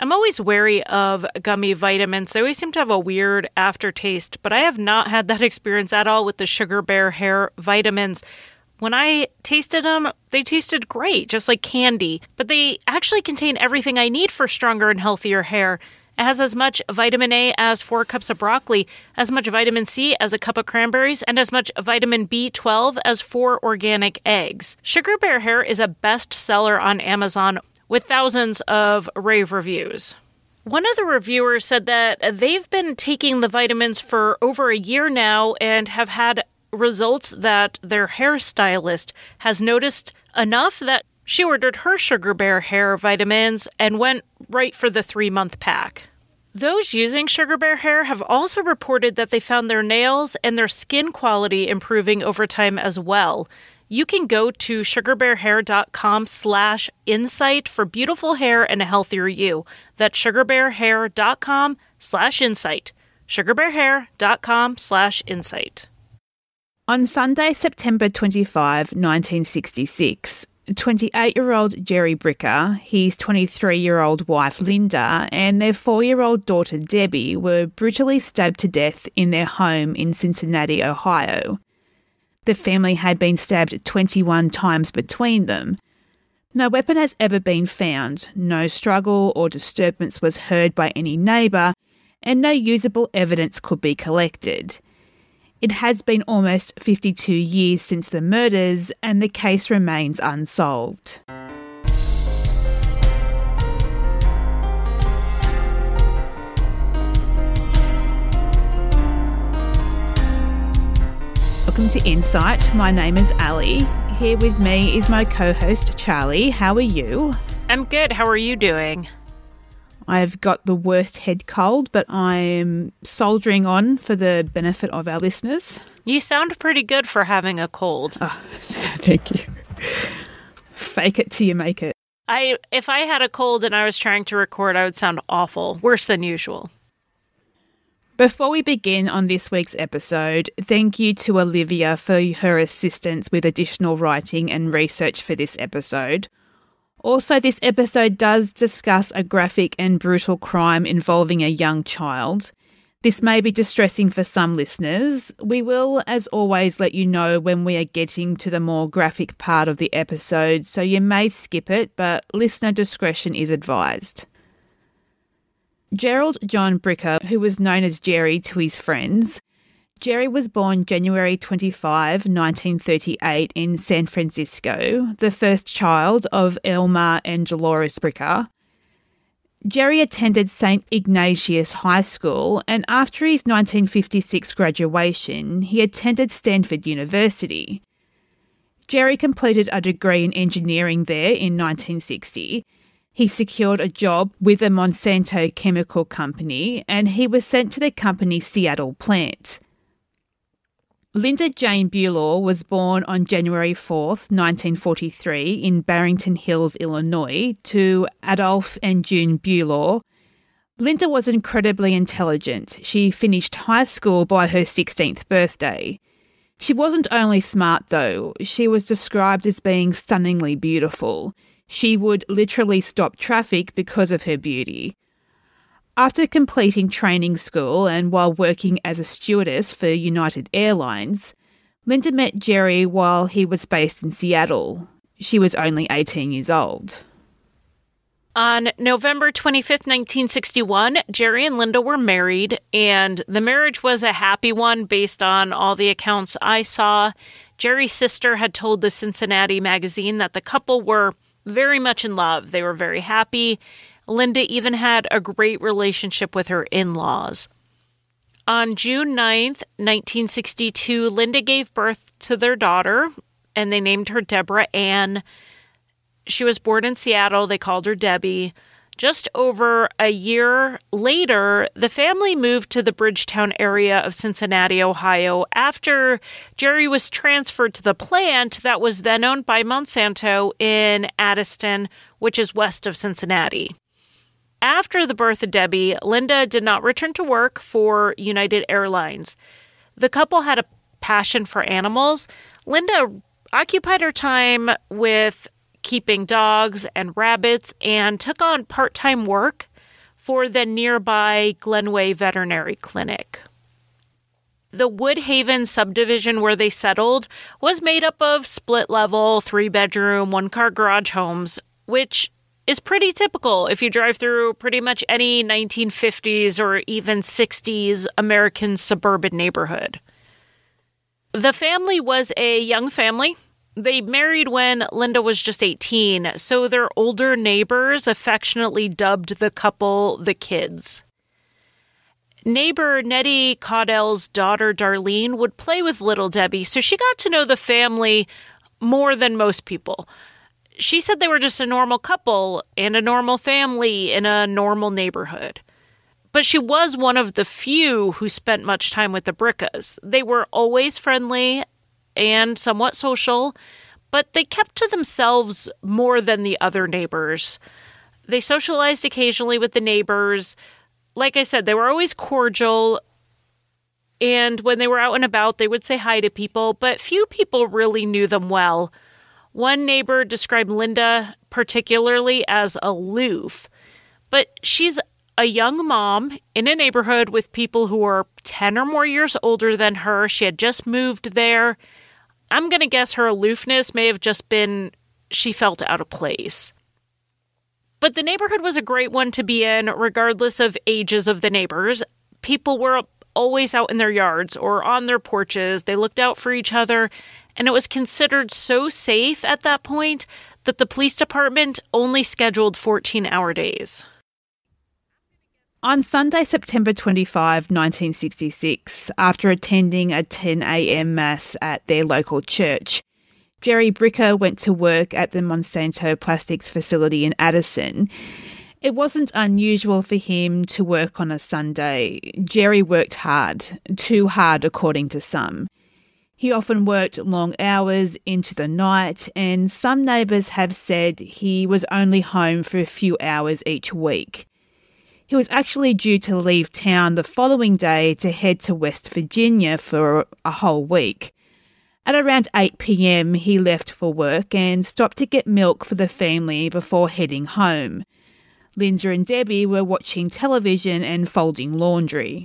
I'm always wary of gummy vitamins. They always seem to have a weird aftertaste, but I have not had that experience at all with the Sugar Bear hair vitamins. When I tasted them, they tasted great, just like candy, but they actually contain everything I need for stronger and healthier hair. It has as much vitamin A as 4 cups of broccoli, as much vitamin C as a cup of cranberries, and as much vitamin B12 as 4 organic eggs. Sugar Bear hair is a bestseller on Amazon with thousands of rave reviews. One of the reviewers said that they've been taking the vitamins for over a year now and have had results that their hairstylist has noticed enough that she ordered her Sugar Bear hair vitamins and went right for the 3-month pack. Those using Sugar Bear hair have also reported that they found their nails and their skin quality improving over time as well. You can go to sugarbearhair.com/insight for beautiful hair and a healthier you. That's sugarbearhair.com/insight. sugarbearhair.com/insight. On Sunday, September 25, 1966, 28-year-old Jerry Bricker, his 23-year-old wife Linda, and their 4-year-old daughter Debbie were brutally stabbed to death in their home in Cincinnati, Ohio. The family had been stabbed 21 times between them. No weapon has ever been found, no struggle or disturbance was heard by any neighbour, and no usable evidence could be collected. It has been almost 52 years since the murders, and the case remains unsolved. Welcome to Insight. My name is Ali. Here with me is my co-host Charlie. How are you? I'm good. How are you doing? I've got the worst head cold, but I'm soldiering on for the benefit of our listeners. You sound pretty good for having a cold. Oh, thank you. Fake it till you make it. If I had a cold and I was trying to record, I would sound awful, worse than usual. Before we begin on this week's episode, thank you to Olivia for her assistance with additional writing and research for this episode. Also, this episode does discuss a graphic and brutal crime involving a young child. This may be distressing for some listeners. We will, as always, let you know when we are getting to the more graphic part of the episode, so you may skip it, but listener discretion is advised. Gerald John Bricker, who was known as Jerry to his friends. Jerry was born January 25, 1938 in San Francisco, the first child of Elmer and Dolores Bricker. Jerry attended St. Ignatius High School, and after his 1956 graduation, he attended Stanford University. Jerry completed a degree in engineering there in 1960. He secured a job with a Monsanto chemical company, and he was sent to the company's Seattle plant. Linda Jane Bueller was born on January 4th, 1943 in Barrington Hills, Illinois, to Adolph and June Bueller. Linda was incredibly intelligent. She finished high school by her 16th birthday. She wasn't only smart, though. She was described as being stunningly beautiful. She would literally stop traffic because of her beauty. After completing training school and while working as a stewardess for United Airlines, Linda met Jerry while he was based in Seattle. She was only 18 years old. On November 25th, 1961, Jerry and Linda were married, and the marriage was a happy one based on all the accounts I saw. Jerry's sister had told the Cincinnati magazine that the couple were very much in love. They were very happy. Linda even had a great relationship with her in-laws. On June 9th, 1962, Linda gave birth to their daughter, and they named her Deborah Ann. She was born in Seattle. They called her Debbie. Just over a year later, the family moved to the Bridgetown area of Cincinnati, Ohio, after Jerry was transferred to the plant that was then owned by Monsanto in Addiston, which is west of Cincinnati. After the birth of Debbie, Linda did not return to work for United Airlines. The couple had a passion for animals. Linda occupied her time with keeping dogs and rabbits and took on part-time work for the nearby Glenway Veterinary Clinic. The Woodhaven subdivision where they settled was made up of split-level, 3-bedroom, 1-car garage homes, which is pretty typical if you drive through pretty much any 1950s or even 60s American suburban neighborhood. The family was a young family. They married when Linda was just 18, so their older neighbors affectionately dubbed the couple the kids. Neighbor Nettie Caudell's daughter Darlene would play with little Debbie, so she got to know the family more than most people. She said they were just a normal couple and a normal family in a normal neighborhood. But she was one of the few who spent much time with the Briccas. They were always friendly and somewhat social, but they kept to themselves more than the other neighbors. They socialized occasionally with the neighbors. Like I said, they were always cordial, and when they were out and about, they would say hi to people, but few people really knew them well. One neighbor described Linda particularly as aloof, but she's a young mom in a neighborhood with people who are 10 or more years older than her. She had just moved there. I'm going to guess her aloofness may have just been she felt out of place. But the neighborhood was a great one to be in, regardless of ages of the neighbors. People were always out in their yards or on their porches. They looked out for each other, and it was considered so safe at that point that the police department only scheduled 14-hour days. On Sunday, September 25, 1966, after attending a 10 a.m. mass at their local church, Jerry Bricca went to work at the Monsanto Plastics facility in Addison. It wasn't unusual for him to work on a Sunday. Jerry worked hard, too hard according to some. He often worked long hours into the night, and some neighbours have said he was only home for a few hours each week. He was actually due to leave town the following day to head to West Virginia for a whole week. At around 8 p.m, he left for work and stopped to get milk for the family before heading home. Linda and Debbie were watching television and folding laundry.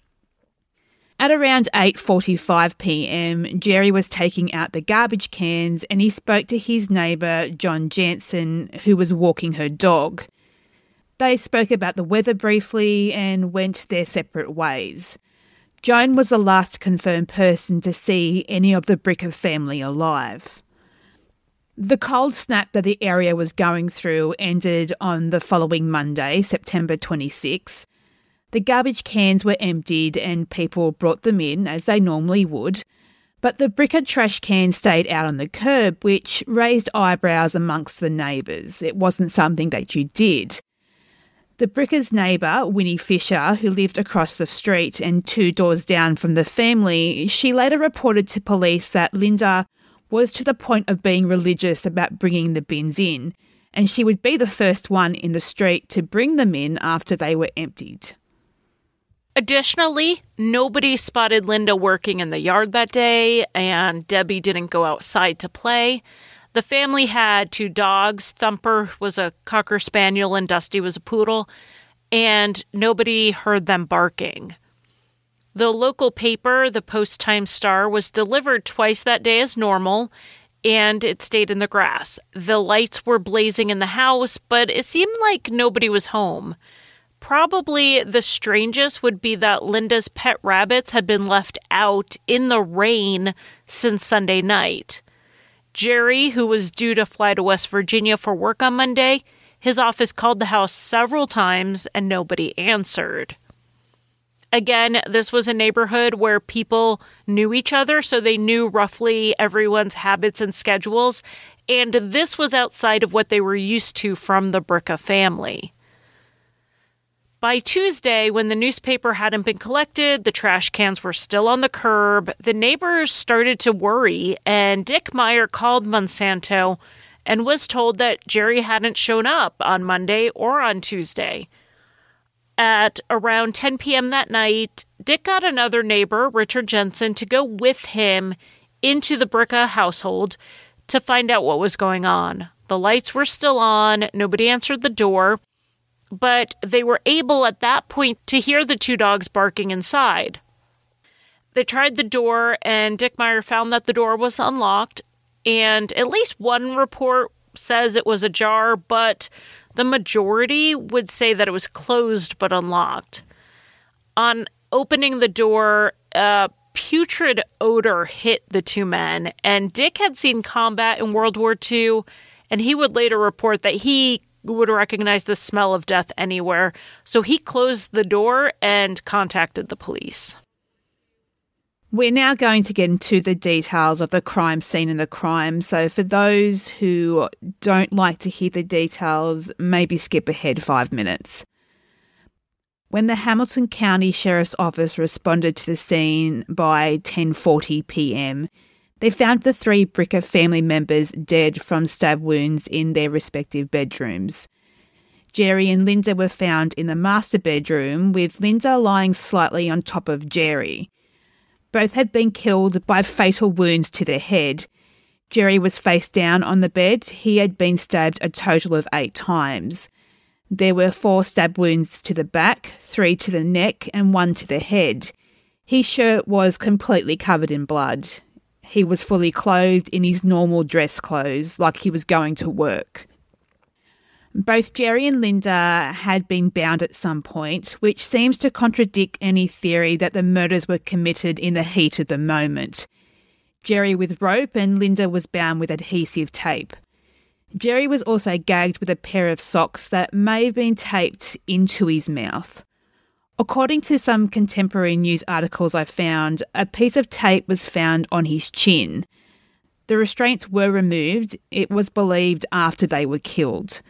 At around 8:45 p.m, Jerry was taking out the garbage cans and he spoke to his neighbour, John Jansen, who was walking her dog. They spoke about the weather briefly and went their separate ways. Joan was the last confirmed person to see any of the Bricca family alive. The cold snap that the area was going through ended on the following Monday, September 26. The garbage cans were emptied and people brought them in, as they normally would, but the Bricca trash can stayed out on the curb, which raised eyebrows amongst the neighbours. It wasn't something that you did. The Bricca's neighbour, Winnie Fisher, who lived across the street and 2 doors down from the family, she later reported to police that Linda was to the point of being religious about bringing the bins in, and she would be the first one in the street to bring them in after they were emptied. Additionally, nobody spotted Linda working in the yard that day, and Debbie didn't go outside to play. The family had 2 dogs. Thumper was a Cocker Spaniel and Dusty was a poodle, and nobody heard them barking. The local paper, the Post-Times-Star, was delivered twice that day as normal, and it stayed in the grass. The lights were blazing in the house, but it seemed like nobody was home. Probably the strangest would be that Linda's pet rabbits had been left out in the rain since Sunday night. Jerry, who was due to fly to West Virginia for work on Monday, his office called the house several times and nobody answered. Again, this was a neighborhood where people knew each other, so they knew roughly everyone's habits and schedules, and this was outside of what they were used to from the Bricca family. By Tuesday, when the newspaper hadn't been collected, the trash cans were still on the curb, the neighbors started to worry, and Dick Meyer called Monsanto and was told that Jerry hadn't shown up on Monday or on Tuesday. At around 10 p.m. that night, Dick got another neighbor, Richard Jensen, to go with him into the Bricca household to find out what was going on. The lights were still on, nobody answered the door. but they were able at that point to hear the two dogs barking inside. They tried the door, and Dick Meyer found that the door was unlocked, and at least one report says it was ajar, but the majority would say that it was closed but unlocked. On opening the door, a putrid odor hit the two men, and Dick had seen combat in World War II, and he would later report that he would recognize the smell of death anywhere, so he closed the door and contacted the police. We're now going to get into the details of the crime scene and the crime, so for those who don't like to hear the details, maybe skip ahead 5 minutes. When the Hamilton County Sheriff's Office responded to the scene by 10:40 p.m, they found the three Bricker family members dead from stab wounds in their respective bedrooms. Jerry and Linda were found in the master bedroom, with Linda lying slightly on top of Jerry. Both had been killed by fatal wounds to the head. Jerry was face down on the bed. He had been stabbed a total of 8 times. There were 4 stab wounds to the back, 3 to the neck, and 1 to the head. His shirt was completely covered in blood. He was fully clothed in his normal dress clothes, like he was going to work. Both Jerry and Linda had been bound at some point, which seems to contradict any theory that the murders were committed in the heat of the moment. Jerry with rope and Linda was bound with adhesive tape. Jerry was also gagged with a pair of socks that may have been taped into his mouth. According to some contemporary news articles I found, a piece of tape was found on his chin. The restraints were removed, it was believed, after they were killed.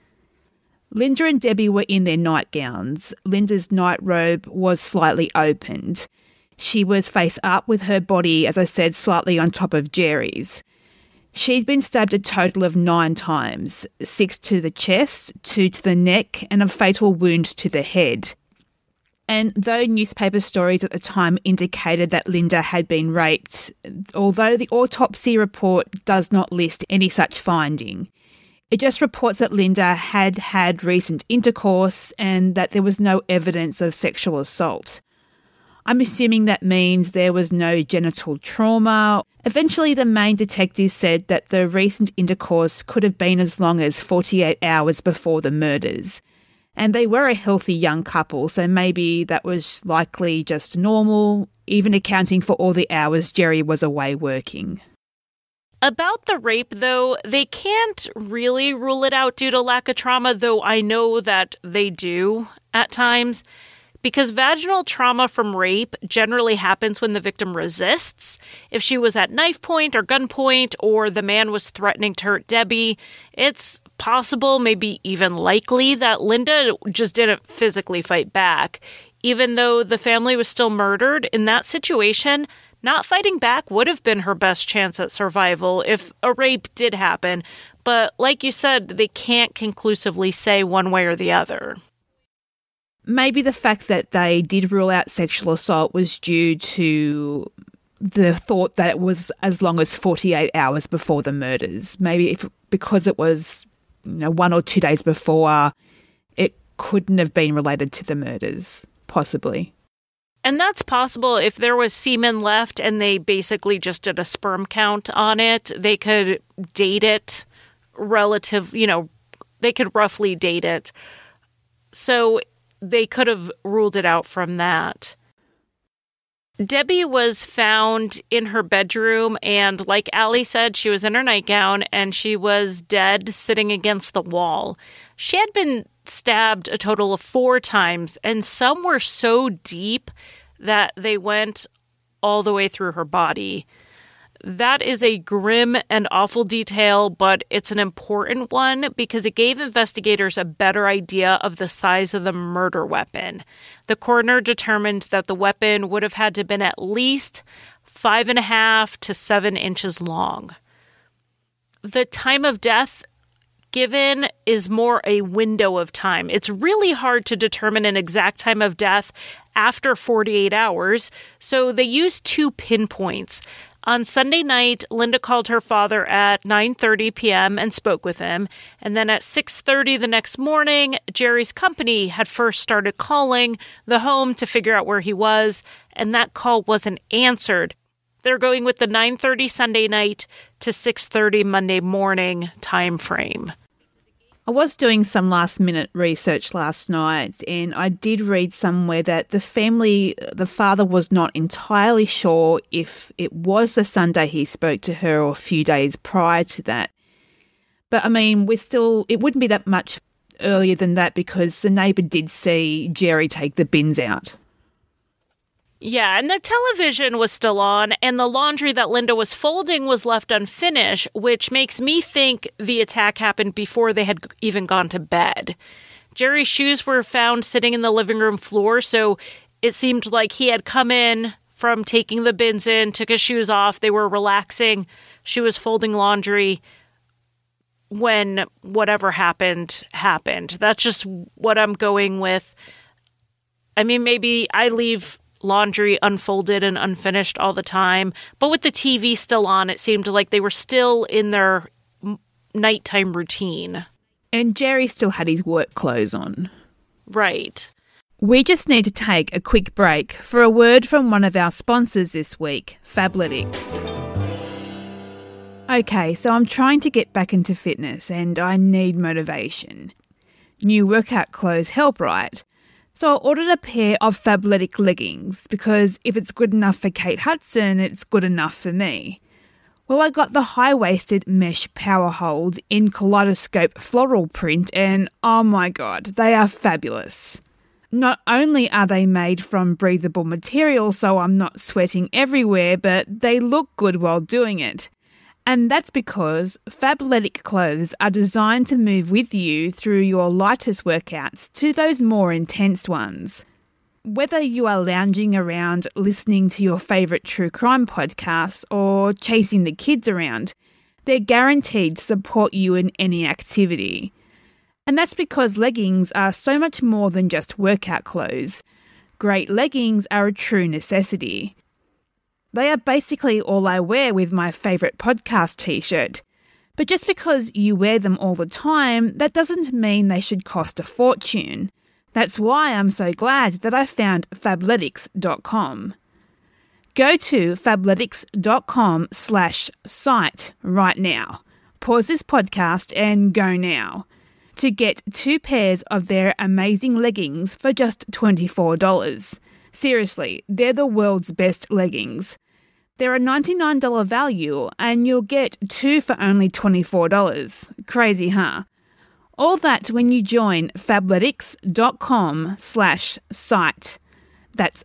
Linda and Debbie were in their nightgowns. Linda's nightrobe was slightly opened. She was face up with her body, as I said, slightly on top of Jerry's. She'd been stabbed a total of 9 times, 6 to the chest, 2 to the neck, and a fatal wound to the head. And though newspaper stories at the time indicated that Linda had been raped, although the autopsy report does not list any such finding, it just reports that Linda had had recent intercourse and that there was no evidence of sexual assault. I'm assuming that means there was no genital trauma. Eventually, the main detective said that the recent intercourse could have been as long as 48 hours before the murders. And they were a healthy young couple, so maybe that was likely just normal, even accounting for all the hours Jerry was away working. About the rape, though, they can't really rule it out due to lack of trauma, though I know that they do at times, because vaginal trauma from rape generally happens when the victim resists. If she was at knife point or gunpoint, or the man was threatening to hurt Debbie, it's possible, maybe even likely, that Linda just didn't physically fight back. Even though the family was still murdered, in that situation, not fighting back would have been her best chance at survival if a rape did happen. But like you said, they can't conclusively say one way or the other. Maybe the fact that they did rule out sexual assault was due to the thought that it was as long as 48 hours before the murders. Maybe because it was 1 or 2 days before, it couldn't have been related to the murders, possibly. And that's possible. If there was semen left and they basically just did a sperm count on it, they could date it they could roughly date it. So they could have ruled it out from that. Debbie was found in her bedroom, and like Allie said, she was in her nightgown and she was dead sitting against the wall. She had been stabbed a total of 4 times, and some were so deep that they went all the way through her body. That is a grim and awful detail, but it's an important one because it gave investigators a better idea of the size of the murder weapon. The coroner determined that the weapon would have had to have been at least 5.5 to 7 inches long. The time of death given is more a window of time. It's really hard to determine an exact time of death after 48 hours, so they used 2 pinpoints. On Sunday night, Linda called her father at 9:30 p.m. and spoke with him. And then at 6:30 the next morning, Jerry's company had first started calling the home to figure out where he was, and that call wasn't answered. They're going with the 9:30 Sunday night to 6:30 Monday morning time frame. I was doing some last-minute research last night, and I did read somewhere that the father was not entirely sure if it was the Sunday he spoke to her or a few days prior to that. But, I mean, it wouldn't be that much earlier than that because the neighbour did see Jerry take the bins out. Yeah, and the television was still on, and the laundry that Linda was folding was left unfinished, which makes me think the attack happened before they had even gone to bed. Jerry's shoes were found sitting in the living room floor, so it seemed like he had come in from taking the bins in, took his shoes off, they were relaxing, she was folding laundry when whatever happened. That's just what I'm going with. I mean, maybe I leave laundry unfolded and unfinished all the time, but with the TV still on, it seemed like they were still in their nighttime routine. And Jerry still had his work clothes on. Right. We just need to take a quick break for a word from one of our sponsors this week, Fabletics. Okay, so I'm trying to get back into fitness and I need motivation. New workout clothes help, right? So I ordered a pair of Fabletic leggings because if it's good enough for Kate Hudson, it's good enough for me. Well, I got the high-waisted mesh power hold in kaleidoscope floral print and oh my god, they are fabulous. Not only are they made from breathable material so I'm not sweating everywhere, but they look good while doing it. And that's because Fabletic clothes are designed to move with you through your lightest workouts to those more intense ones. Whether you are lounging around listening to your favourite true crime podcasts or chasing the kids around, they're guaranteed to support you in any activity. And that's because leggings are so much more than just workout clothes. Great leggings are a true necessity. They are basically all I wear with my favourite podcast t-shirt. But just because you wear them all the time, that doesn't mean they should cost a fortune. That's why I'm so glad that I found Fabletics.com. Go to Fabletics.com/site right now. Pause this podcast and go now to get 2 pairs of their amazing leggings for just $24. Seriously, they're the world's best leggings. They're a $99 value and you'll get 2 for only $24. Crazy, huh? All that when you join Fabletics.com/site. That's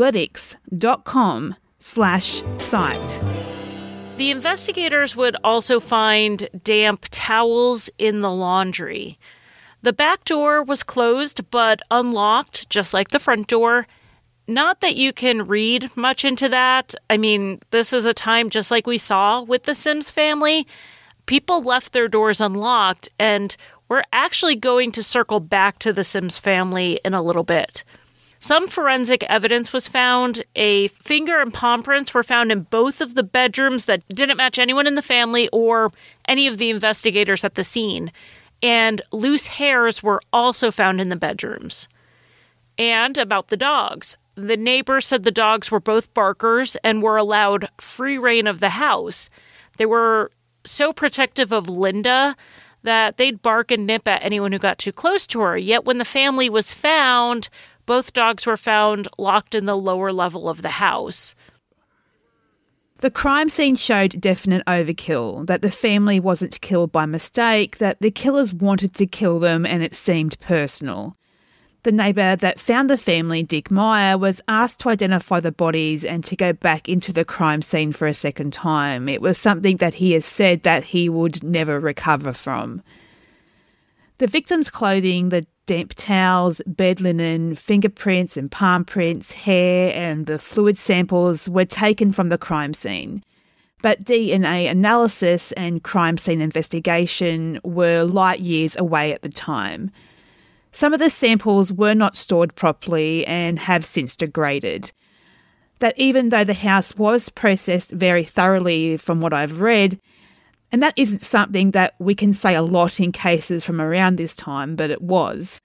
Fabletics.com/site. The investigators would also find damp towels in the laundry. The back door was closed but unlocked, just like the front door. Not that you can read much into that. I mean, this is a time just like we saw with the Sims family. People left their doors unlocked, and we're actually going to circle back to the Sims family in a little bit. Some forensic evidence was found. A finger and palm prints were found in both of the bedrooms that didn't match anyone in the family or any of the investigators at the scene. And loose hairs were also found in the bedrooms. And about the dogs. The neighbor said the dogs were both barkers and were allowed free rein of the house. They were so protective of Linda that they'd bark and nip at anyone who got too close to her. Yet when the family was found, both dogs were found locked in the lower level of the house. The crime scene showed definite overkill, that the family wasn't killed by mistake, that the killers wanted to kill them and it seemed personal. The neighbour that found the family, Dick Meyer, was asked to identify the bodies and to go back into the crime scene for a second time. It was something that he has said that he would never recover from. The victims' clothing, the damp towels, bed linen, fingerprints and palm prints, hair and the fluid samples were taken from the crime scene. But DNA analysis and crime scene investigation were light years away at the time. Some of the samples were not stored properly and have since degraded. that even though the house was processed very thoroughly from what I've read, and that isn't something that we can say a lot in cases from around this time, but it was,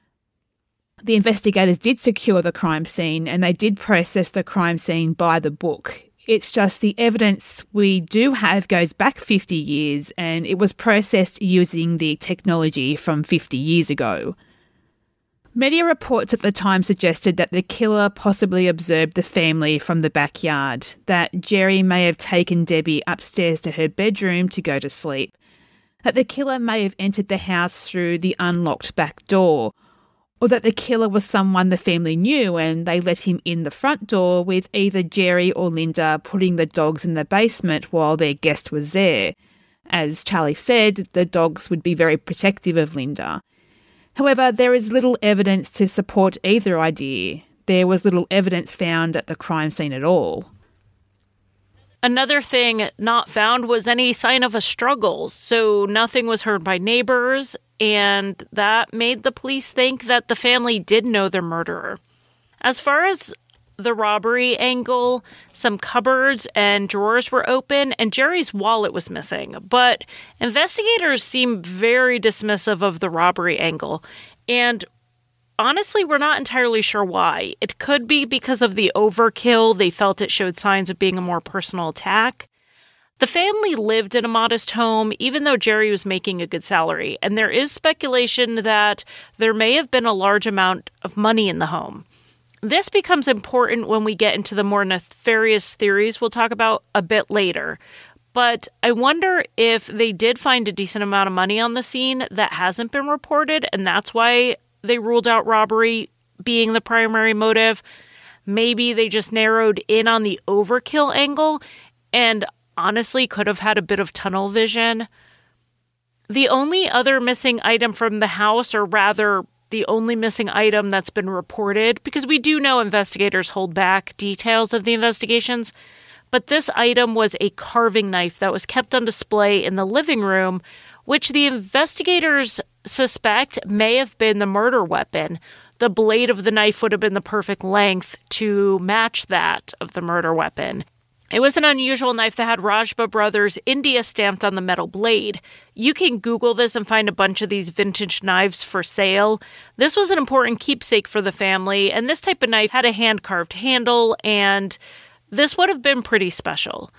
the investigators did secure the crime scene and they did process the crime scene by the book. It's just the evidence we do have goes back 50 years and it was processed using the technology from 50 years ago. Media reports at the time suggested that the killer possibly observed the family from the backyard, that Jerry may have taken Debbie upstairs to her bedroom to go to sleep, that the killer may have entered the house through the unlocked back door, or that the killer was someone the family knew and they let him in the front door with either Jerry or Linda putting the dogs in the basement while their guest was there. As Charlie said, the dogs would be very protective of Linda. However, there is little evidence to support either idea. There was little evidence found at the crime scene at all. Another thing not found was any sign of a struggle, so nothing was heard by neighbors, and that made the police think that the family did know their murderer. As far as the robbery angle, some cupboards and drawers were open and Jerry's wallet was missing, but investigators seem very dismissive of the robbery angle, and honestly, we're not entirely sure why. It could be because of the overkill. They felt it showed signs of being a more personal attack. The family lived in a modest home, even though Jerry was making a good salary, and there is speculation that there may have been a large amount of money in the home. This becomes important when we get into the more nefarious theories we'll talk about a bit later. But I wonder if they did find a decent amount of money on the scene that hasn't been reported, and that's why they ruled out robbery being the primary motive. Maybe they just narrowed in on the overkill angle and honestly could have had a bit of tunnel vision. The only other missing item from the house, or rather the only missing item that's been reported, because we do know investigators hold back details of the investigations, but this item was a carving knife that was kept on display in the living room, which the investigators suspect may have been the murder weapon. The blade of the knife would have been the perfect length to match that of the murder weapon. It was an unusual knife that had Rajba Brothers India stamped on the metal blade. You can Google this and find a bunch of these vintage knives for sale. This was an important keepsake for the family, and this type of knife had a hand-carved handle, and this would have been pretty special.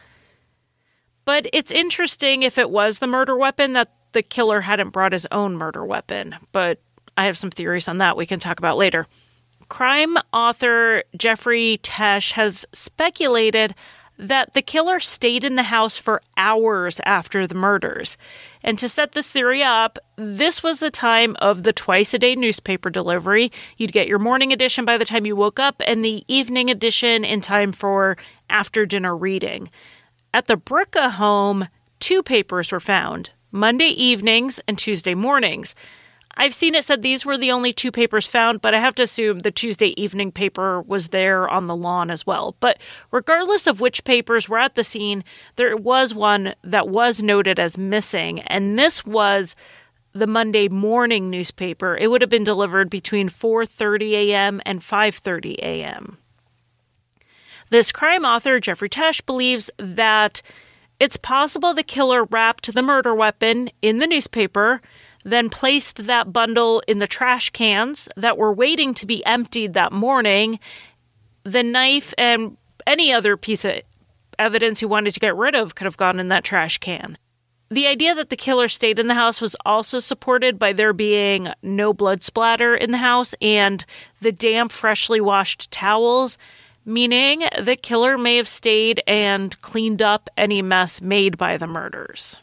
But it's interesting if it was the murder weapon that the killer hadn't brought his own murder weapon. But I have some theories on that we can talk about later. Crime author Jeffrey Tesh has speculated that the killer stayed in the house for hours after the murders. And to set this theory up, this was the time of the twice-a-day newspaper delivery. You'd get your morning edition by the time you woke up and the evening edition in time for after-dinner reading. At the Bricka home, 2 papers were found, Monday evenings and Tuesday mornings. I've seen it said these were the only 2 papers found, but I have to assume the Tuesday evening paper was there on the lawn as well. But regardless of which papers were at the scene, there was one that was noted as missing, and this was the Monday morning newspaper. It would have been delivered between 4:30 a.m. and 5:30 a.m. This crime author, Jeffrey Tesh, believes that it's possible the killer wrapped the murder weapon in the newspaper, then placed that bundle in the trash cans that were waiting to be emptied that morning. The knife and any other piece of evidence he wanted to get rid of could have gone in that trash can. The idea that the killer stayed in the house was also supported by there being no blood splatter in the house and the damp, freshly washed towels, meaning the killer may have stayed and cleaned up any mess made by the murders.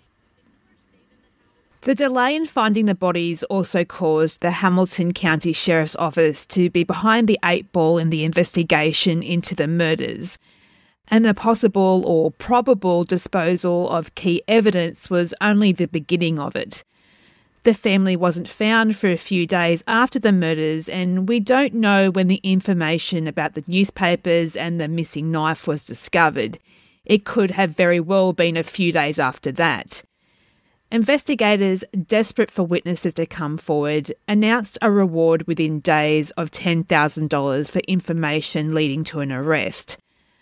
The delay in finding the bodies also caused the Hamilton County Sheriff's Office to be behind the 8 ball in the investigation into the murders, and the possible or probable disposal of key evidence was only the beginning of it. The family wasn't found for a few days after the murders, and we don't know when the information about the newspapers and the missing knife was discovered. It could have very well been a few days after that. Investigators, desperate for witnesses to come forward, announced a reward within days of $10,000 for information leading to an arrest.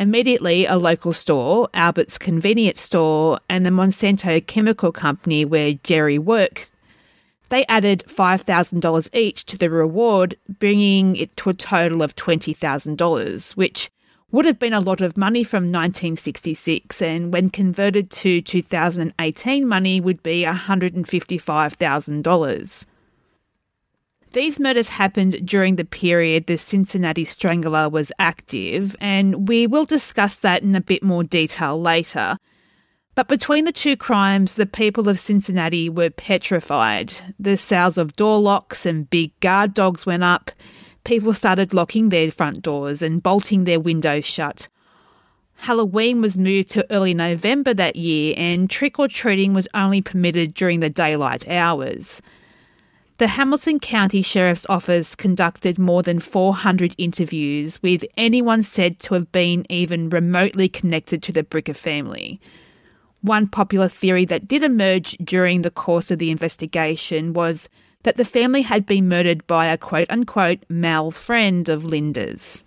Immediately, a local store, Albert's Convenience Store, and the Monsanto Chemical Company where Jerry worked, they added $5,000 each to the reward, bringing it to a total of $20,000, which would have been a lot of money from 1966, and when converted to 2018 money would be $155,000. These murders happened during the period the Cincinnati Strangler was active, and we will discuss that in a bit more detail later. But between the two crimes, the people of Cincinnati were petrified. The sales of door locks and big guard dogs went up. People started locking their front doors and bolting their windows shut. Halloween was moved to early November that year, and trick-or-treating was only permitted during the daylight hours. The Hamilton County Sheriff's Office conducted more than 400 interviews with anyone said to have been even remotely connected to the Bricker family. One popular theory that did emerge during the course of the investigation was that the family had been murdered by a quote-unquote male friend of Linda's.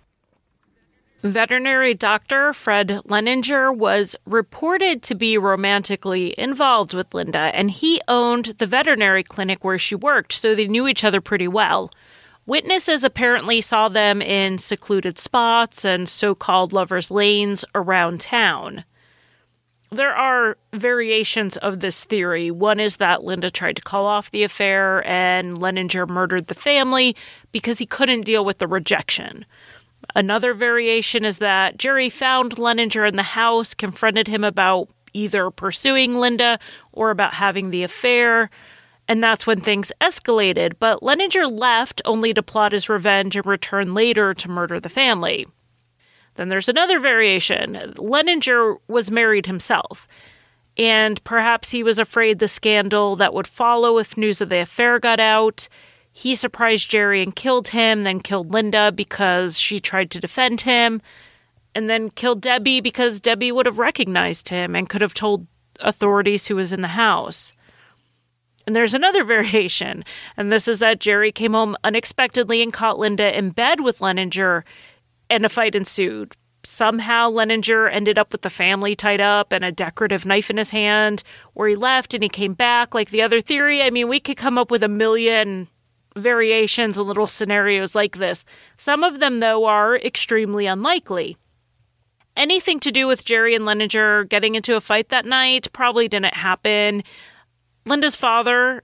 Veterinary doctor Fred Leninger was reported to be romantically involved with Linda, and he owned the veterinary clinic where she worked, so they knew each other pretty well. Witnesses apparently saw them in secluded spots and so-called lovers' lanes around town. There are variations of this theory. One is that Linda tried to call off the affair and Leninger murdered the family because he couldn't deal with the rejection. Another variation is that Jerry found Leninger in the house, confronted him about either pursuing Linda or about having the affair, and that's when things escalated. But Leninger left only to plot his revenge and return later to murder the family. Then there's another variation. Leninger was married himself, and perhaps he was afraid the scandal that would follow if news of the affair got out. He surprised Jerry and killed him, then killed Linda because she tried to defend him, and then killed Debbie because Debbie would have recognized him and could have told authorities who was in the house. And there's another variation, and this is that Jerry came home unexpectedly and caught Linda in bed with Leninger, and a fight ensued. Somehow Leninger ended up with the family tied up and a decorative knife in his hand, or he left and he came back like the other theory. I mean, we could come up with a million variations and little scenarios like this. Some of them, though, are extremely unlikely. Anything to do with Jerry and Leninger getting into a fight that night probably didn't happen. Linda's father,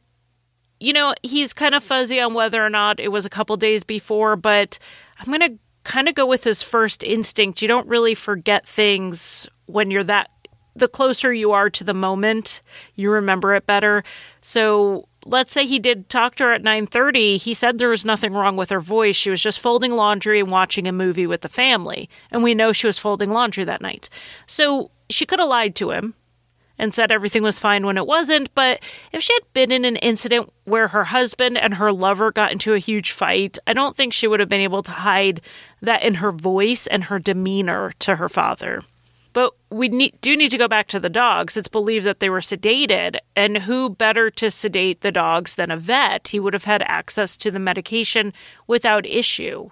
he's kind of fuzzy on whether or not it was a couple days before, but I'm going to kind of go with his first instinct. You don't really forget things when you're the closer you are to the moment, you remember it better. So let's say he did talk to her at 9:30. He said there was nothing wrong with her voice. She was just folding laundry and watching a movie with the family. And we know she was folding laundry that night. So she could have lied to him and said everything was fine when it wasn't. But if she had been in an incident where her husband and her lover got into a huge fight, I don't think she would have been able to hide that in her voice and her demeanor to her father. But we do need to go back to the dogs. It's believed that they were sedated, and who better to sedate the dogs than a vet? He would have had access to the medication without issue.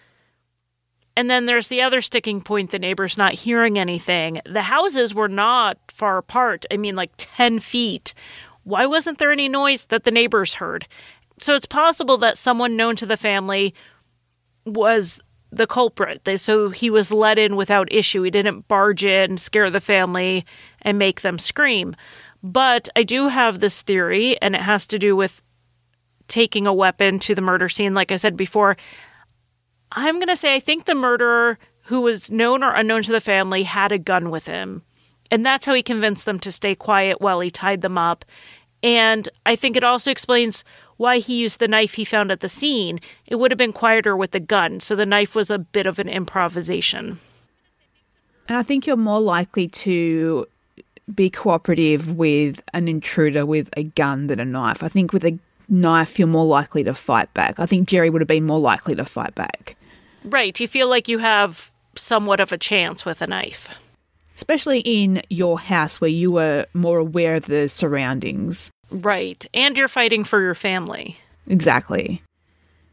And then there's the other sticking point, the neighbors not hearing anything. The houses were not far apart. I mean, like 10 feet. Why wasn't there any noise that the neighbors heard? So it's possible that someone known to the family was the culprit. So he was let in without issue. He didn't barge in, scare the family, and make them scream. But I do have this theory, and it has to do with taking a weapon to the murder scene. Like I said before, I'm going to say I think the murderer, who was known or unknown to the family, had a gun with him. And that's how he convinced them to stay quiet while he tied them up. And I think it also explains why he used the knife he found at the scene. It would have been quieter with the gun, so the knife was a bit of an improvisation. And I think you're more likely to be cooperative with an intruder with a gun than a knife. I think with a knife, you're more likely to fight back. I think Jerry would have been more likely to fight back. Right. You feel like you have somewhat of a chance with a knife. Especially in your house where you were more aware of the surroundings. Right. And you're fighting for your family. Exactly.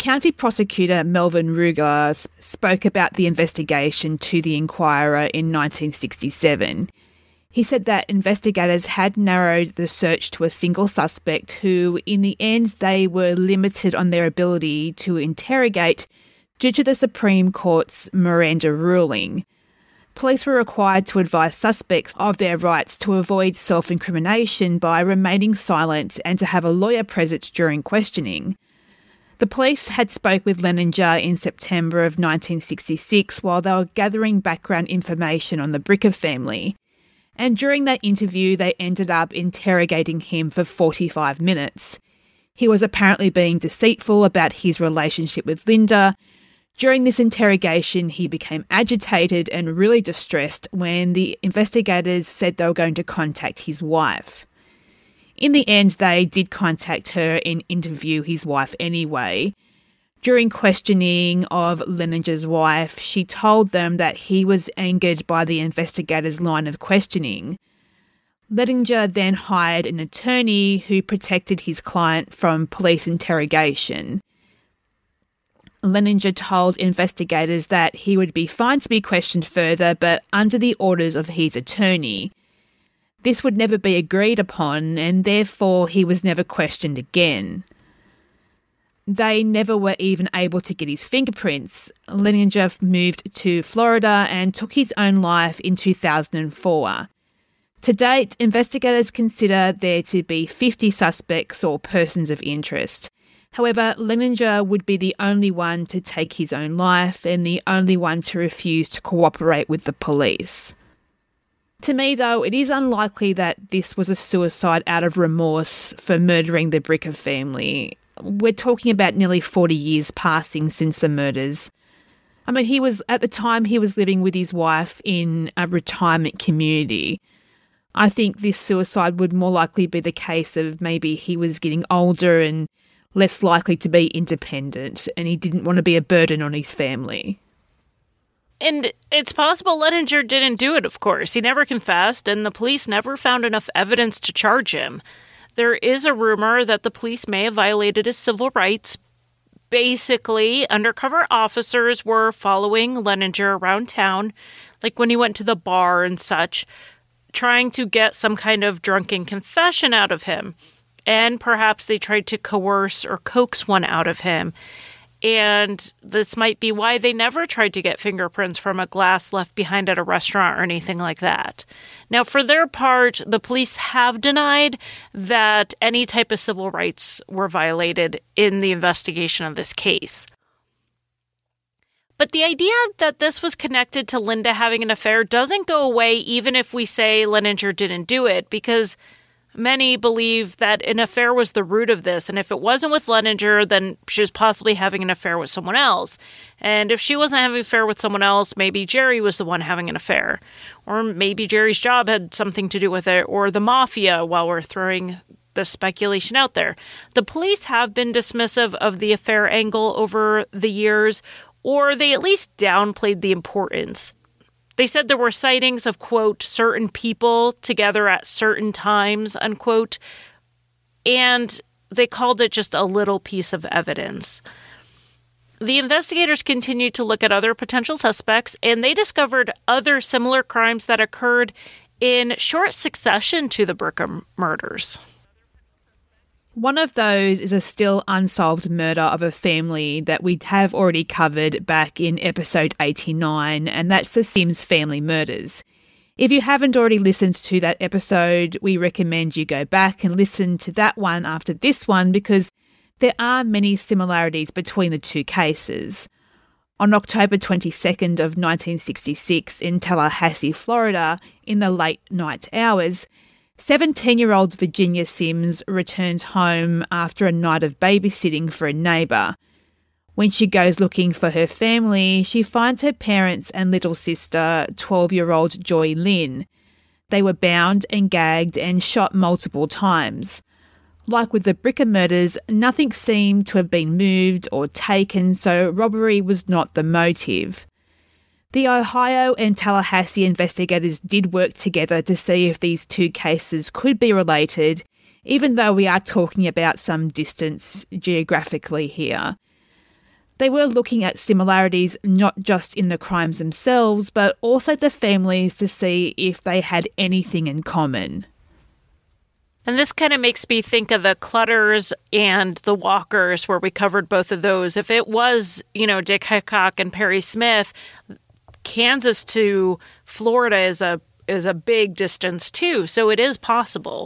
County Prosecutor Melvin Ruger spoke about the investigation to the Inquirer in 1967. He said that investigators had narrowed the search to a single suspect who, in the end, they were limited on their ability to interrogate due to the Supreme Court's Miranda ruling. Police were required to advise suspects of their rights to avoid self-incrimination by remaining silent and to have a lawyer present during questioning. The police had spoke with Leninger in September of 1966 while they were gathering background information on the Bricker family. And during that interview, they ended up interrogating him for 45 minutes. He was apparently being deceitful about his relationship with Linda. During this interrogation, he became agitated and really distressed when the investigators said they were going to contact his wife. In the end, they did contact her and interview his wife anyway. During questioning of Leninger's wife, she told them that he was angered by the investigators' line of questioning. Leninger then hired an attorney who protected his client from police interrogation. Leninger told investigators that he would be fine to be questioned further, but under the orders of his attorney. This would never be agreed upon, and therefore he was never questioned again. They never were even able to get his fingerprints. Leninger moved to Florida and took his own life in 2004. To date, investigators consider there to be 50 suspects or persons of interest. However, Leninger would be the only one to take his own life and the only one to refuse to cooperate with the police. To me, though, it is unlikely that this was a suicide out of remorse for murdering the Bricker family. We're talking about nearly 40 years passing since the murders. I mean, at the time he was living with his wife in a retirement community. I think this suicide would more likely be the case of maybe he was getting older and less likely to be independent, and he didn't want to be a burden on his family. And it's possible Leninger didn't do it, of course. He never confessed, and the police never found enough evidence to charge him. There is a rumor that the police may have violated his civil rights. Basically, undercover officers were following Leninger around town, like when he went to the bar and such, trying to get some kind of drunken confession out of him. And perhaps they tried to coerce or coax one out of him. And this might be why they never tried to get fingerprints from a glass left behind at a restaurant or anything like that. Now, for their part, the police have denied that any type of civil rights were violated in the investigation of this case. But the idea that this was connected to Linda having an affair doesn't go away even if we say Leninger didn't do it, because many believe that an affair was the root of this, and if it wasn't with Leninger, then she was possibly having an affair with someone else. And if she wasn't having an affair with someone else, maybe Jerry was the one having an affair. Or maybe Jerry's job had something to do with it, or the mafia, while we're throwing the speculation out there. The police have been dismissive of the affair angle over the years, or they at least downplayed the importance. They said there were sightings of, quote, certain people together at certain times, unquote, and they called it just a little piece of evidence. The investigators continued to look at other potential suspects, and they discovered other similar crimes that occurred in short succession to the Bricker murders. One of those is a still unsolved murder of a family that we have already covered back in episode 89, and that's the Sims family murders. If you haven't already listened to that episode, we recommend you go back and listen to that one after this one, because there are many similarities between the two cases. On October 22nd of 1966 in Tallahassee, Florida, in the late night hours, 17-year-old Virginia Sims returns home after a night of babysitting for a neighbour. When she goes looking for her family, she finds her parents and little sister, 12-year-old Joy Lynn. They were bound and gagged and shot multiple times. Like with the Bricker murders, nothing seemed to have been moved or taken, so robbery was not the motive. The Ohio and Tallahassee investigators did work together to see if these two cases could be related, even though we are talking about some distance geographically here. They were looking at similarities not just in the crimes themselves, but also the families to see if they had anything in common. And this kind of makes me think of the Clutters and the Walkers, where we covered both of those. If it was, Dick Hickok and Perry Smith, Kansas to Florida is a big distance too, so it is possible.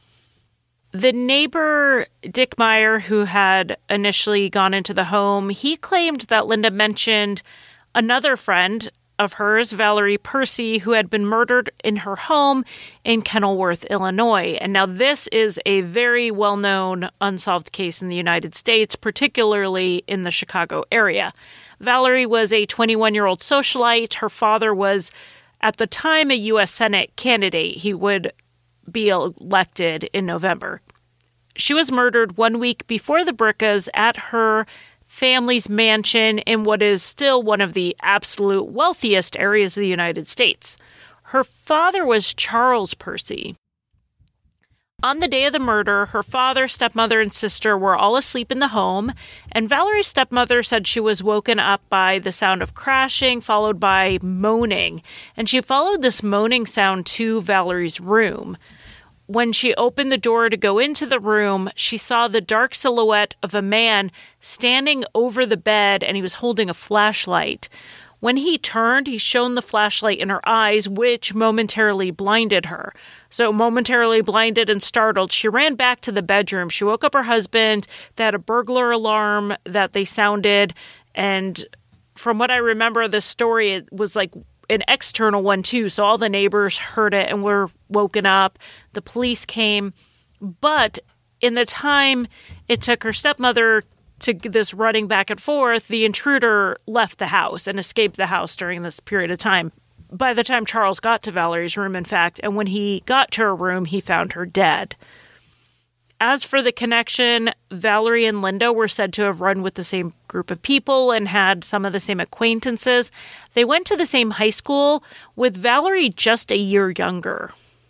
The neighbor, Dick Meyer, who had initially gone into the home, he claimed that Linda mentioned another friend of hers, Valerie Percy, who had been murdered in her home in Kenilworth, Illinois. And now this is a very well-known unsolved case in the United States, particularly in the Chicago area. Valerie was a 21-year-old socialite. Her father was, at the time, a U.S. Senate candidate. He would be elected in November. She was murdered 1 week before the Bricas at her family's mansion in what is still one of the absolute wealthiest areas of the United States. Her father was Charles Percy. On the day of the murder, her father, stepmother, and sister were all asleep in the home, and Valerie's stepmother said she was woken up by the sound of crashing, followed by moaning, and she followed this moaning sound to Valerie's room. When she opened the door to go into the room, she saw the dark silhouette of a man standing over the bed, and he was holding a flashlight. When he turned, he shone the flashlight in her eyes, which momentarily blinded her. So momentarily blinded and startled, she ran back to the bedroom. She woke up her husband. They had a burglar alarm that they sounded. And from what I remember of this story, it was like an external one too. So all the neighbors heard it and were woken up. The police came. But in the time it took her stepmother to this running back and forth, the intruder left the house and escaped the house during this period of time. By the time Charles got to Valerie's room, in fact, and when he got to her room, he found her dead. As for the connection, Valerie and Linda were said to have run with the same group of people and had some of the same acquaintances. They went to the same high school, with Valerie just a year younger.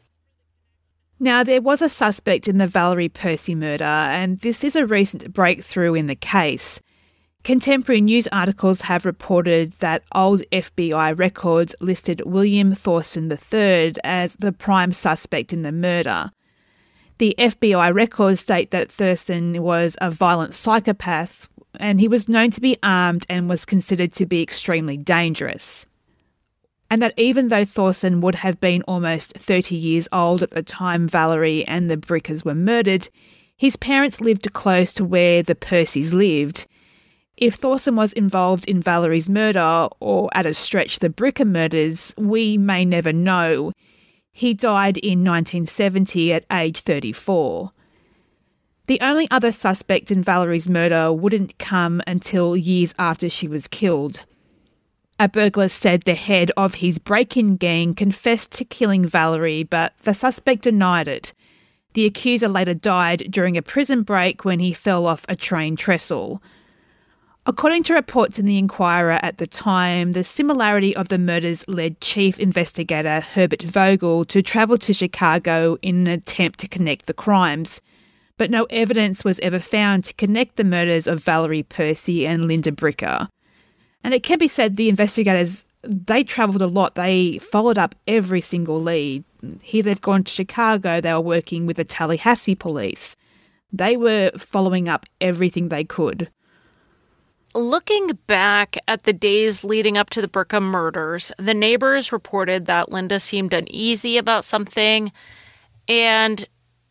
Now, there was a suspect in the Valerie Percy murder, and this is a recent breakthrough in the case. Contemporary news articles have reported that old FBI records listed William Thorson III as the prime suspect in the murder. The FBI records state that Thurston was a violent psychopath, and he was known to be armed and was considered to be extremely dangerous. And that even though Thorson would have been almost 30 years old at the time Valerie and the Bricas were murdered, his parents lived close to where the Percys lived. If Thorson was involved in Valerie's murder, or at a stretch the Brica murders, we may never know. He died in 1970 at age 34. The only other suspect in Valerie's murder wouldn't come until years after she was killed. A burglar said the head of his break-in gang confessed to killing Valerie, but the suspect denied it. The accuser later died during a prison break when he fell off a train trestle. According to reports in the Inquirer at the time, the similarity of the murders led Chief Investigator Herbert Vogel to travel to Chicago in an attempt to connect the crimes. But no evidence was ever found to connect the murders of Valerie Percy and Linda Brica. And it can be said the investigators, they travelled a lot. They followed up every single lead. Here they've gone to Chicago. They were working with the Tallahassee police. They were following up everything they could. Looking back at the days leading up to the Brica murders, the neighbors reported that Linda seemed uneasy about something, and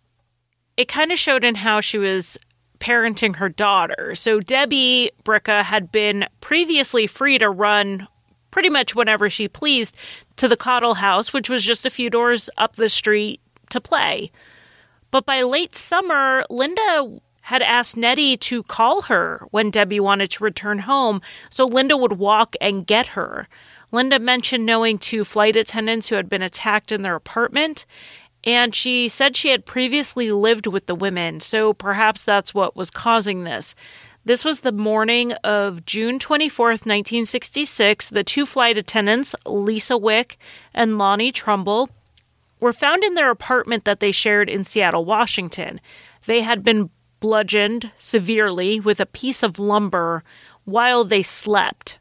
it kind of showed in how she was parenting her daughter. So Debbie Brica had been previously free to run pretty much whenever she pleased to the Cottle house, which was just a few doors up the street, to play. But by late summer, Linda had asked Nettie to call her when Debbie wanted to return home, so Linda would walk and get her. Linda mentioned knowing 2 flight attendants who had been attacked in their apartment, and she said she had previously lived with the women, so perhaps that's what was causing this. This was the morning of June 24th, 1966. The 2 flight attendants, Lisa Wick and Lonnie Trumbull, were found in their apartment that they shared in Seattle, Washington. They had been bludgeoned severely with a piece of lumber while they slept.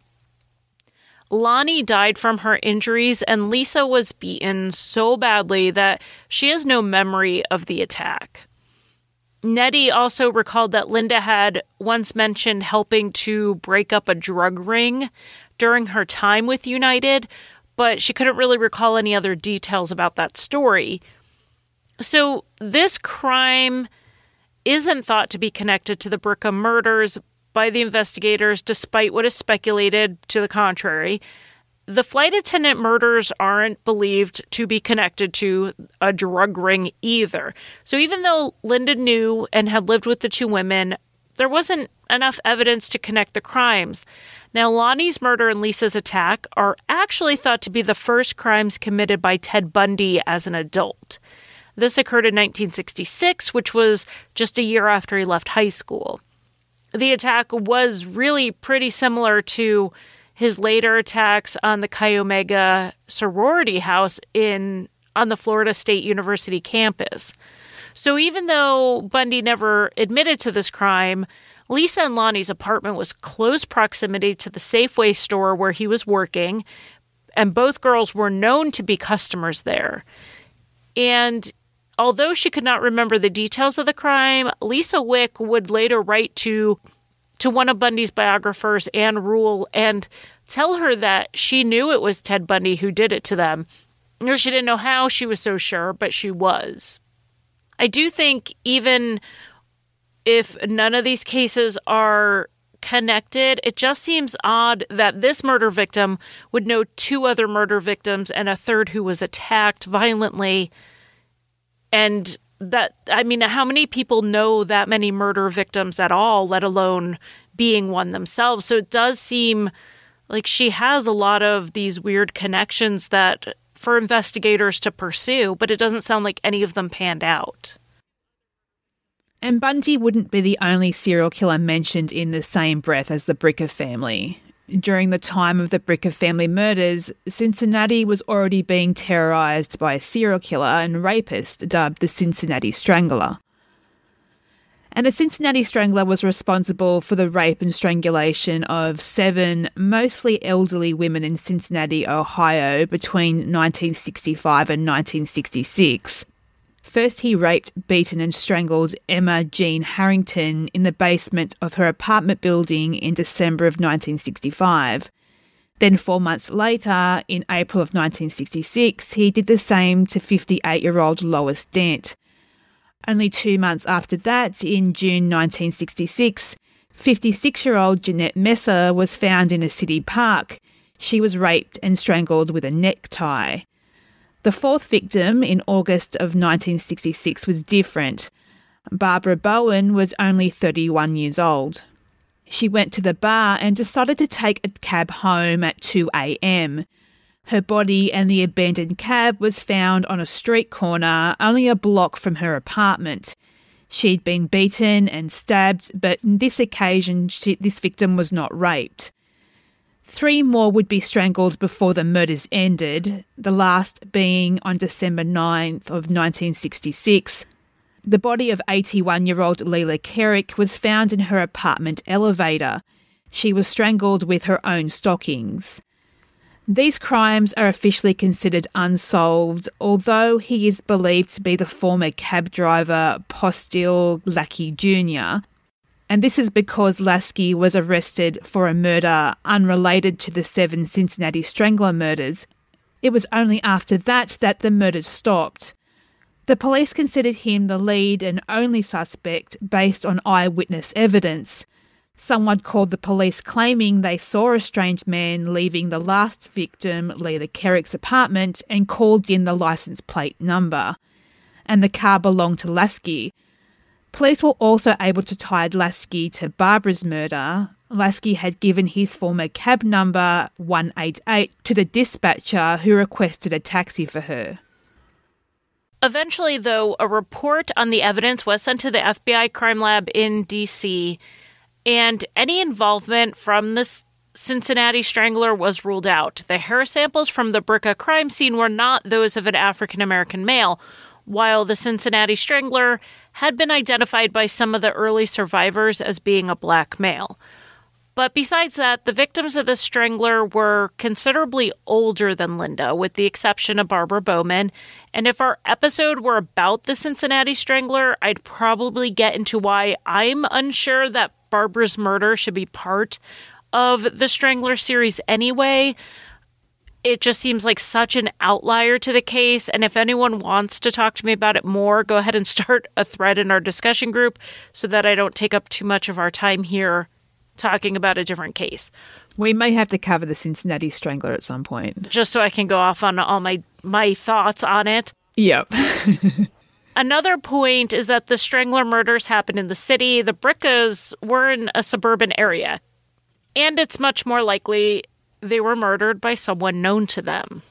Lonnie died from her injuries, and Lisa was beaten so badly that she has no memory of the attack. Nettie also recalled that Linda had once mentioned helping to break up a drug ring during her time with United, but she couldn't really recall any other details about that story. So this crime isn't thought to be connected to the Bricca murders by the investigators, despite what is speculated to the contrary. The flight attendant murders aren't believed to be connected to a drug ring either. So even though Linda knew and had lived with the two women, there wasn't enough evidence to connect the crimes. Now, Lonnie's murder and Lisa's attack are actually thought to be the first crimes committed by Ted Bundy as an adult. This occurred in 1966, which was just a year after he left high school. The attack was really pretty similar to his later attacks on the Chi Omega sorority house on the Florida State University campus. So even though Bundy never admitted to this crime, Lisa and Lonnie's apartment was close proximity to the Safeway store where he was working, and both girls were known to be customers there. And although she could not remember the details of the crime, Lisa Wick would later write to one of Bundy's biographers, Ann Rule, and tell her that she knew it was Ted Bundy who did it to them. She didn't know how she was so sure, but she was. I do think even if none of these cases are connected, it just seems odd that this murder victim would know two other murder victims and a third who was attacked violently. And that, I mean, how many people know that many murder victims at all, let alone being one themselves? So it does seem like she has a lot of these weird connections that for investigators to pursue, but it doesn't sound like any of them panned out. And Bundy wouldn't be the only serial killer mentioned in the same breath as the Bricca family. During the time of the Bricca family murders, Cincinnati was already being terrorised by a serial killer and rapist dubbed the Cincinnati Strangler. And the Cincinnati Strangler was responsible for the rape and strangulation of 7 mostly elderly women in Cincinnati, Ohio between 1965 and 1966. First, he raped, beaten and strangled Emma Jean Harrington in the basement of her apartment building in December of 1965. Then 4 months later, in April of 1966, he did the same to 58-year-old Lois Dent. Only 2 months after that, in June 1966, 56-year-old Jeanette Messer was found in a city park. She was raped and strangled with a necktie. The fourth victim, in August of 1966, was different. Barbara Bowen was only 31 years old. She went to the bar and decided to take a cab home at 2 a.m. Her body and the abandoned cab was found on a street corner only a block from her apartment. She'd been beaten and stabbed, but on this occasion, this victim was not raped. 3 more would be strangled before the murders ended, the last being on December 9th of 1966. The body of 81-year-old Leila Kerrick was found in her apartment elevator. She was strangled with her own stockings. These crimes are officially considered unsolved, although he is believed to be the former cab driver Postil Lackey Jr., and this is because Lasky was arrested for a murder unrelated to the 7 Cincinnati Strangler murders. It was only after that the murders stopped. The police considered him the lead and only suspect based on eyewitness evidence. Someone called the police claiming they saw a strange man leaving the last victim, Leila Kerrick's apartment, and called in the license plate number. And the car belonged to Lasky. Police were also able to tie Lasky to Barbara's murder. Lasky had given his former cab number 188 to the dispatcher who requested a taxi for her. Eventually, though, a report on the evidence was sent to the FBI crime lab in D.C., and any involvement from the Cincinnati Strangler was ruled out. The hair samples from the Bricca crime scene were not those of an African-American male, while the Cincinnati Strangler had been identified by some of the early survivors as being a black male. But besides that, the victims of the strangler were considerably older than Linda, with the exception of Barbara Bowman. And if our episode were about the Cincinnati Strangler, I'd probably get into why I'm unsure that Barbara's murder should be part of the Strangler series anyway. It just seems like such an outlier to the case. And if anyone wants to talk to me about it more, go ahead and start a thread in our discussion group so that I don't take up too much of our time here talking about a different case. We may have to cover the Cincinnati Strangler at some point. Just so I can go off on all my thoughts on it. Yep. Another point is that the Strangler murders happened in the city. The Briccas were in a suburban area. And it's much more likely they were murdered by someone known to them.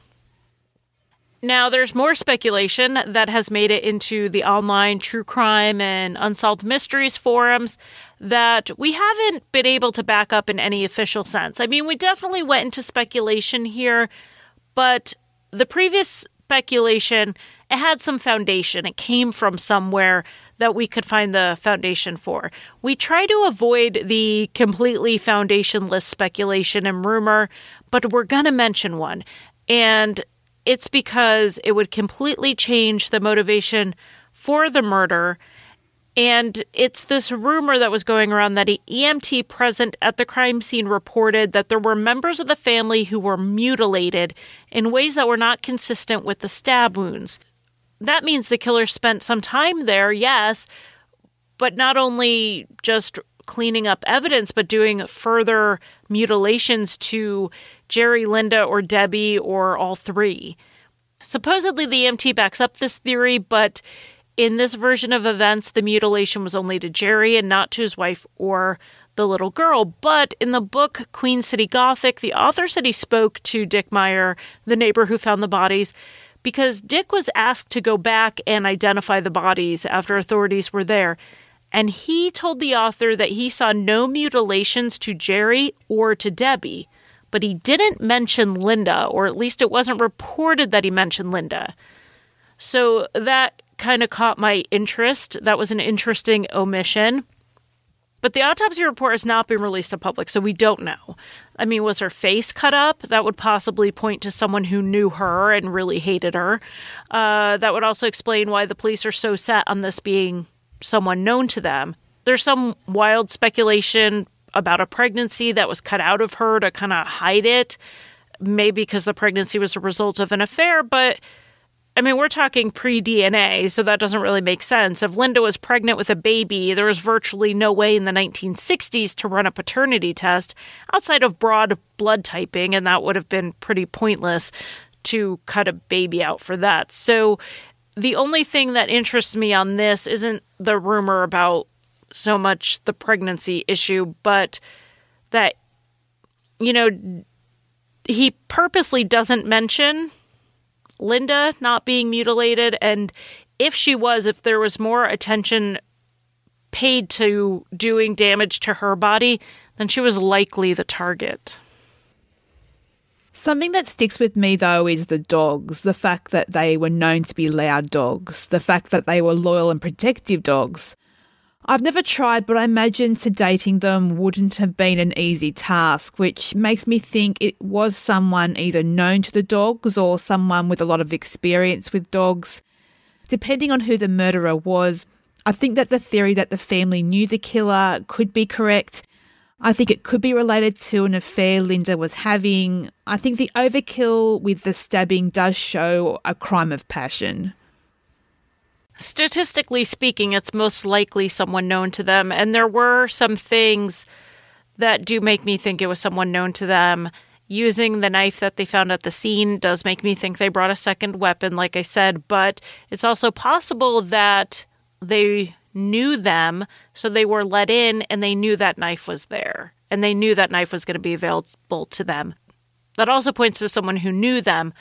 Now, there's more speculation that has made it into the online true crime and unsolved mysteries forums that we haven't been able to back up in any official sense. I mean, we definitely went into speculation here, but the previous speculation, it had some foundation. It came from somewhere that we could find the foundation for. We try to avoid the completely foundationless speculation and rumor, but we're going to mention one. And it's because it would completely change the motivation for the murder. And it's this rumor that was going around that an EMT present at the crime scene reported that there were members of the family who were mutilated in ways that were not consistent with the stab wounds. That means the killer spent some time there, yes, but not only just cleaning up evidence, but doing further mutilations to Jerry, Linda, or Debbie, or all three. Supposedly, the EMT backs up this theory, but in this version of events, the mutilation was only to Jerry and not to his wife or the little girl. But in the book Queen City Gothic, the author said he spoke to Dick Meyer, the neighbor who found the bodies, because Dick was asked to go back and identify the bodies after authorities were there. And he told the author that he saw no mutilations to Jerry or to Debbie, but he didn't mention Linda, or at least it wasn't reported that he mentioned Linda. So that kind of caught my interest. That was an interesting omission. But the autopsy report has not been released to public, so we don't know. I mean, was her face cut up? That would possibly point to someone who knew her and really hated her. That would also explain why the police are so set on this being someone known to them. There's some wild speculation about a pregnancy that was cut out of her to kind of hide it, maybe because the pregnancy was a result of an affair, but I mean, we're talking pre-DNA, so that doesn't really make sense. If Linda was pregnant with a baby, there was virtually no way in the 1960s to run a paternity test outside of broad blood typing, and that would have been pretty pointless to cut a baby out for that. So the only thing that interests me on this isn't the rumor about so much the pregnancy issue, but that, you know, he purposely doesn't mention Linda not being mutilated, and if there was more attention paid to doing damage to her body, then she was likely the target. Something that sticks with me, though, is the dogs. The fact that they were known to be loud dogs. The fact that they were loyal and protective dogs. I've never tried, but I imagine sedating them wouldn't have been an easy task, which makes me think it was someone either known to the dogs or someone with a lot of experience with dogs. Depending on who the murderer was, I think that the theory that the family knew the killer could be correct. I think it could be related to an affair Linda was having. I think the overkill with the stabbing does show a crime of passion. Statistically speaking, it's most likely someone known to them, and there were some things that do make me think it was someone known to them. Using the knife that they found at the scene does make me think they brought a second weapon, like I said, but it's also possible that they knew them, so they were let in and they knew that knife was there, and they knew that knife was going to be available to them. That also points to someone who knew them.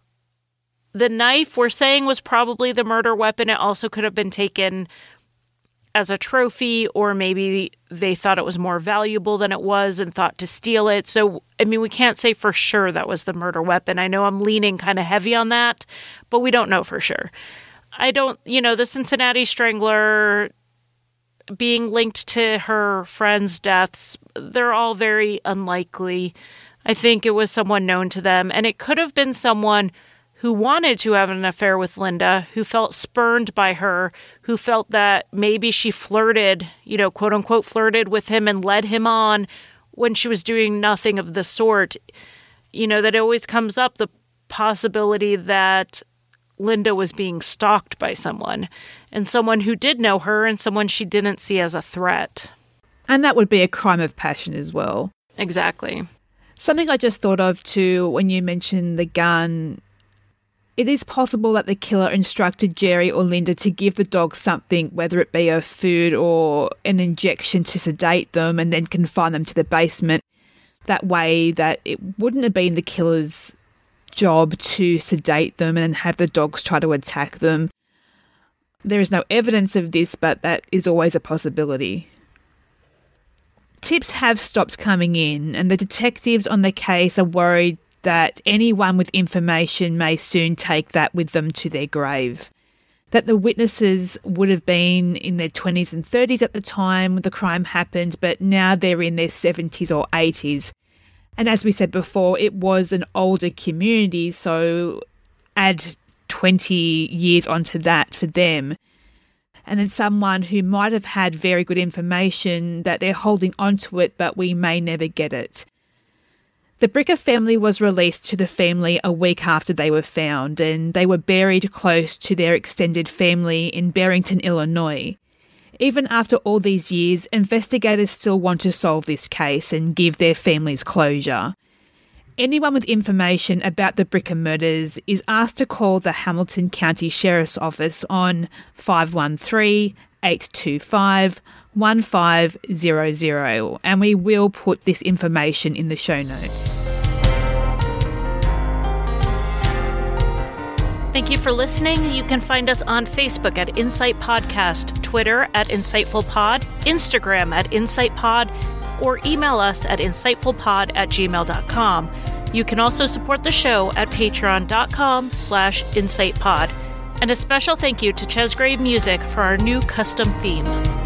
The knife we're saying was probably the murder weapon. It also could have been taken as a trophy, or maybe they thought it was more valuable than it was and thought to steal it. So, I mean, we can't say for sure that was the murder weapon. I know I'm leaning kind of heavy on that, but we don't know for sure. The Cincinnati Strangler, being linked to her friends' deaths, they're all very unlikely. I think it was someone known to them, and it could have been someone who wanted to have an affair with Linda, who felt spurned by her, who felt that maybe she flirted, quote unquote, flirted with him and led him on when she was doing nothing of the sort. That always comes up, the possibility that Linda was being stalked by someone, and someone who did know her and someone she didn't see as a threat. And that would be a crime of passion as well. Exactly. Something I just thought of too when you mentioned the gun. It is possible that the killer instructed Jerry or Linda to give the dog something, whether it be a food or an injection to sedate them, and then confine them to the basement. That way that it wouldn't have been the killer's job to sedate them and have the dogs try to attack them. There is no evidence of this, but that is always a possibility. Tips have stopped coming in, and the detectives on the case are worried that anyone with information may soon take that with them to their grave. That the witnesses would have been in their 20s and 30s at the time the crime happened, but now they're in their 70s or 80s. And as we said before, it was an older community, so add 20 years onto that for them. And then someone who might have had very good information that they're holding onto it, but we may never get it. The Bricker family was released to the family a week after they were found, and they were buried close to their extended family in Barrington, Illinois. Even after all these years, investigators still want to solve this case and give their families closure. Anyone with information about the Bricker murders is asked to call the Hamilton County Sheriff's Office on 513-825-1500, and we will put this information in the show notes. Thank you for listening. You can find us on Facebook at Insight Podcast, Twitter at InsightfulPod, Instagram at InsightPod, or email us at insightfulpod@gmail.com. You can also support the show at patreon.com/insightpod. And a special thank you to Chesgrave Music for our new custom theme.